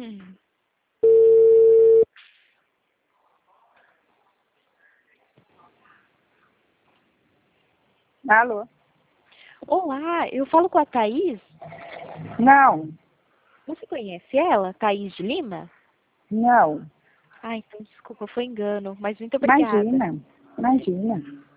Alô? Olá, eu falo com a Thaís. Não, Você conhece ela, Thaís de Lima? não. Ah, então desculpa, foi engano, mas muito obrigada. Imagina, imagina.